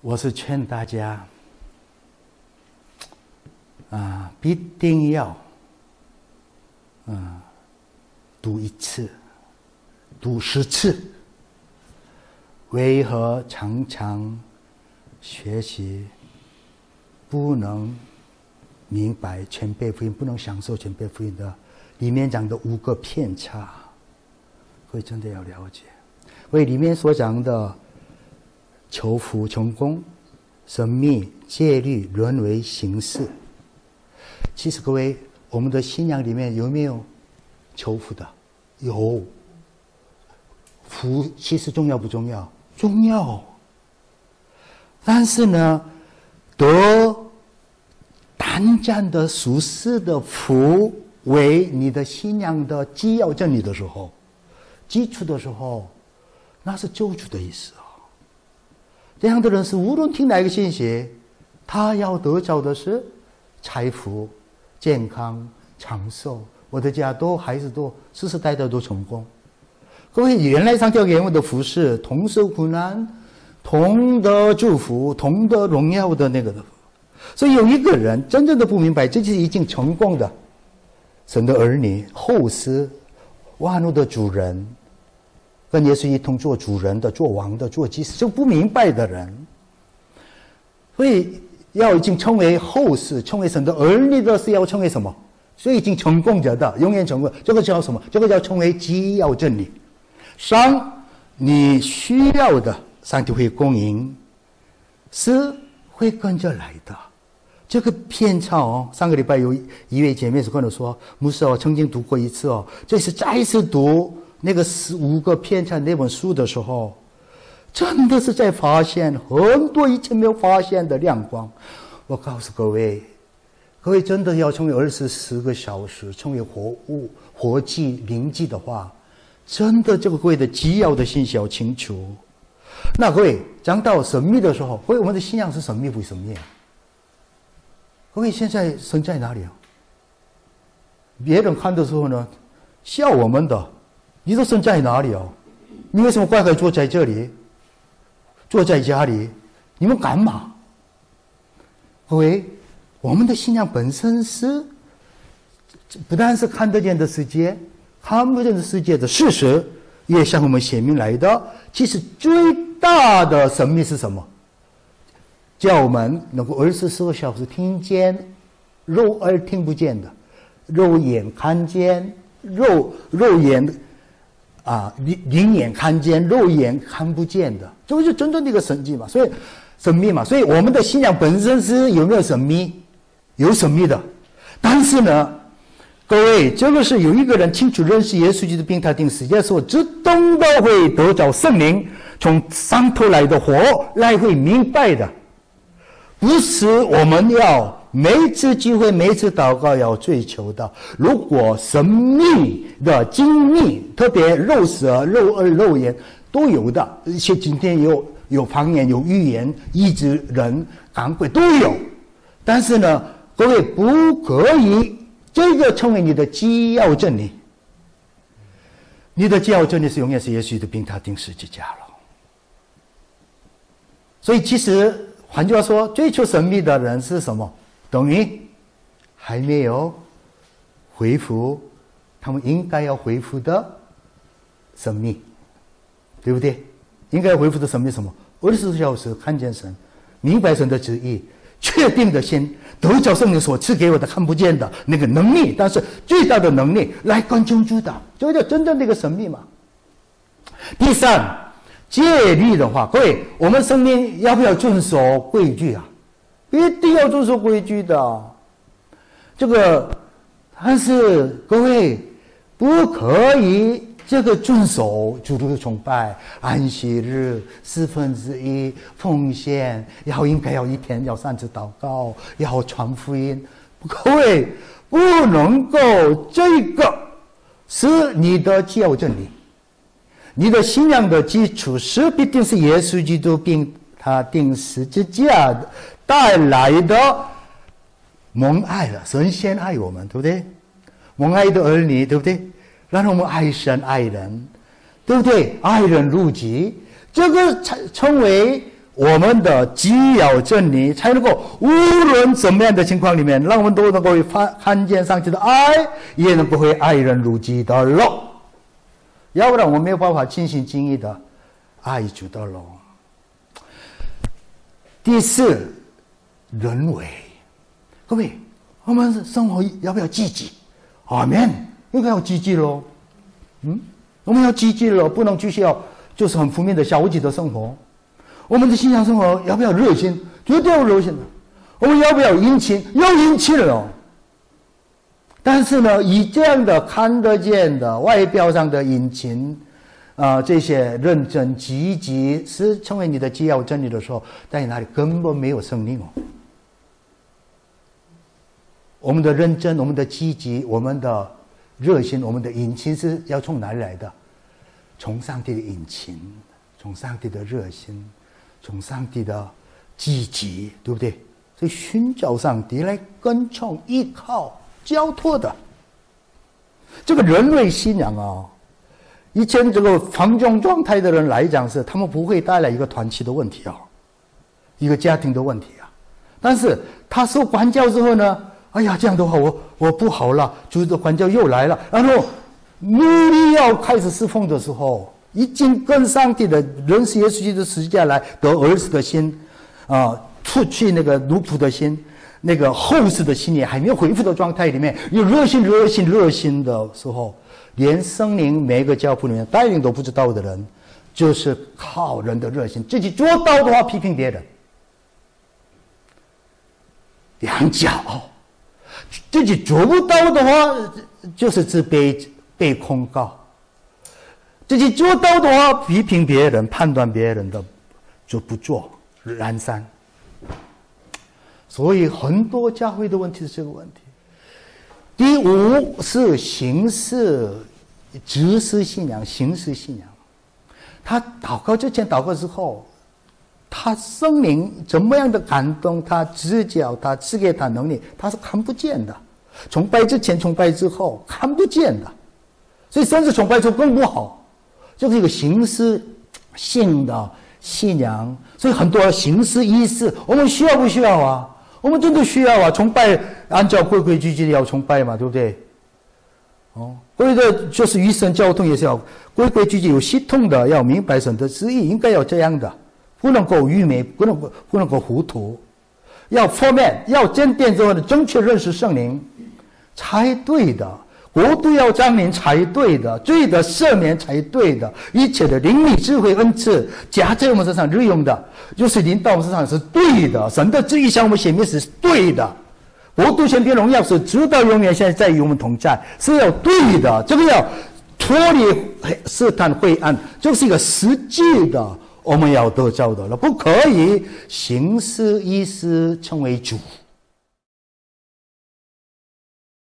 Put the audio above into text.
我是劝大家必定要读1次，读10次。为何常常学习不能明白全备福音，不能享受全备福音的里面讲的5个偏差？各位真的要了解，为里面所讲的求福、成功、神秘、戒律、沦为形式。其实各位，我们的信仰里面有没有求福的？有。福其实重要不重要？重要。但是呢，得单单的属世的福为你的信仰的基要真理的时候，基础的时候，那是救主的意思啊。这样的人是无论听哪一个信息，他要得着的是财富、健康、长寿，我的家都孩子都世世代代都成功。各位，原来上教给我们的福是同受苦难、同得祝福、同得荣耀的那个的。所以有一个人真正的不明白，这就是已经成功的神的儿女、后嗣、万物的主人，跟耶稣一同做主人的、做王的、做祭司，就不明白的人。所以要已经成为后嗣、成为神的儿女的是要成为什么？所以已经成功者的，永远成功，这个叫什么？这个叫成为基要真理。上你需要的，上帝会供应，是会跟着来的。这个偏差上个礼拜有一位姐妹是跟我说，牧师曾经读过一次这是再一次读那个15个偏差那本书的时候，真的是在发现很多以前没有发现的亮光。我告诉各位真的要成为24个小时，成为活物、活祭、灵祭的话，真的这个各位的基要的信息要清楚。那各位讲到神秘的时候，各位我们的信仰是神秘不神秘？各位现在神在哪里啊？别人看的时候呢，笑我们的，你的神在哪里啊？你为什么乖乖坐在这里，坐在家里？你们干嘛？各位，我们的信仰本身是不但是看得见的世界，看不见的世界的事实也向我们显明来的。其实最大的神秘是什么？叫我们能够24个小时听见肉耳听不见的，肉眼看见，肉眼灵眼看见，肉眼看不见的，这就是真正的一个神迹嘛。所以神秘嘛，所以我们的信仰本身是有没有神秘？有神秘的。但是呢，各位，这个是有一个人清楚认识耶稣基督并他定十字架的时候，自动的会得着圣灵从上头来的火来会明白的。不是我们要每次聚会、每次祷告要追求的。如果神秘的经历，特别肉舌、肉耳、肉眼都有的，而且今天有方言、有预言、医治人、赶鬼都有。但是呢，各位不可以这个成为你的基要真理。你的基要真理是永远是耶稣的并他定十字架了。所以其实换句话说，追求神秘的人是什么？等于还没有恢复他们应该要恢复的神秘，对不对？应该恢复的神秘什么？24小时看见神，明白神的旨意，确定的心，得着圣灵所赐给我的看不见的那个能力，但是最大的能力来跟救主的，这叫真正的一个神秘嘛。第三，戒律的话，各位，我们生命要不要遵守规矩啊？一定要遵守规矩的。这个，但是各位不可以这个遵守主日崇拜、安息日、1/4奉献，应该要一天要3次祷告，要传福音。各位不能够这个是你的基要真理。你的信仰的基础是必定是耶稣基督并他定十字架带来的蒙爱了，神先爱我们，对不对？蒙爱的儿女，对不对？然后我们爱神爱人，对不对？爱人如己，这个称为我们的基要真理，才能够无论怎么样的情况里面，让我们都能够看见上帝的爱，也能够会爱人如己的咯。要不然我没有办法尽心尽意的爱主的咯。第四，人为。各位，我们生活要不要积极？阿们，应该要积极咯。我们要积极了，不能继续就是很负面的消极的生活。我们的信仰生活要不要热心？绝对要热心的。我们要不要殷勤？要殷勤了。但是呢，以这样的看得见的外表上的殷勤，这些认真积极是成为你的基要真理的时候，在哪里根本没有生命哦。我们的认真，我们的积极，我们的热心，我们的殷勤是要从哪里来的？从上帝的殷勤，从上帝的热心，从上帝的积极，对不对？所以寻找上帝来跟从、依靠、交托的这个人类信仰啊，以前这个放纵状态的人来讲是，他们不会带来一个团体的问题啊，一个家庭的问题啊。但是他受管教之后呢？哎呀，这样的话我不好了，主的管教又来了，然后努力要开始侍奉的时候，已经跟上帝的认识耶稣基督十字架来得儿子的心除去那个奴仆的心，那个后世的心也还没有恢复的状态里面，有热心的时候，连圣灵每个教父里面带领都不知道的人，就是靠人的热心，自己做到的话批评别人，两骄傲。自己做不到的话，就是自卑被控告；自己做到的话，批评别人、判断别人的就不做，懒散。所以很多教会的问题是这个问题。第五是形式、知识信仰、形式信仰。他祷告之前、祷告之后，他圣灵怎么样的感动他、指教他、赐给他能力，他是看不见的。崇拜之前、崇拜之后看不见的，所以甚至崇拜之后更不好，就是一个形式性的信仰。所以很多形式仪式，我们需要不需要啊？我们真的需要啊！崇拜按照规规矩矩的要崇拜嘛，对不对？为了就是与神交通也是要规规矩矩、有系统的，要明白神的旨意，应该要这样的。不能够愚昧，不能够糊涂，要方面要坚定之后的正确认识圣灵才对的，国度要彰明才对的，罪的赦免才对的，一切的灵力智慧恩赐加在我们身上日用的，就是临到我们身上是对的，神的旨意向我们显明是对的，国度权柄荣耀是直到永远，现在在与我们同在，是要对的，这个要脱离试探晦暗，就是一个实际的。我们要得着的了，不可以形式意思成为主，